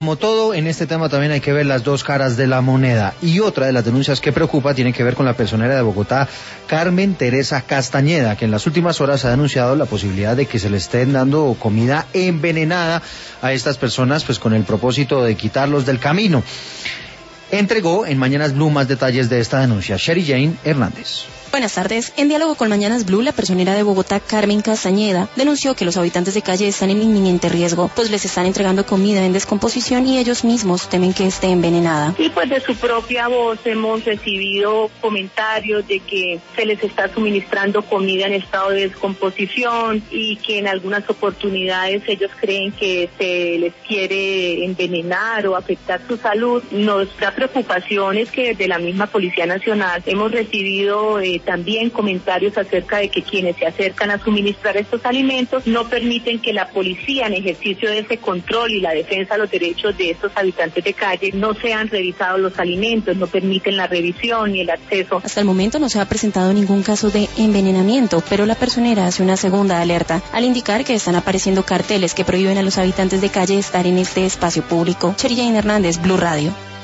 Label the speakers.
Speaker 1: como todo, en este tema también hay que ver las dos caras de la moneda. Y otra de las denuncias que preocupa tiene que ver con la personera de Bogotá, Carmen Teresa Castañeda, que en las últimas horas ha denunciado la posibilidad de que se le estén dando comida envenenada a estas personas, pues con el propósito de quitarlos del camino. Entregó en Mañanas Blue más detalles de esta denuncia. Sherry Jane Hernández.
Speaker 2: Buenas tardes. En diálogo con Mañanas Blue, la personera de Bogotá, Carmen Castañeda, denunció que los habitantes de calle están en inminente riesgo, pues les están entregando comida en descomposición y ellos mismos temen que esté envenenada.
Speaker 3: Y pues de su propia voz hemos recibido comentarios de que se les está suministrando comida en estado de descomposición y que en algunas oportunidades ellos creen que se les quiere envenenar o afectar su salud. Nos da preocupaciones que desde la misma Policía Nacional hemos recibido también comentarios acerca de que quienes se acercan a suministrar estos alimentos no permiten que la policía, en ejercicio de ese control y la defensa de los derechos de estos habitantes de calle, no sean revisados los alimentos, no permiten la revisión ni el acceso.
Speaker 2: Hasta el momento no se ha presentado ningún caso de envenenamiento, pero la personera hace una segunda alerta al indicar que están apareciendo carteles que prohíben a los habitantes de calle estar en este espacio público. Sherry Jane Hernández, Blue Radio.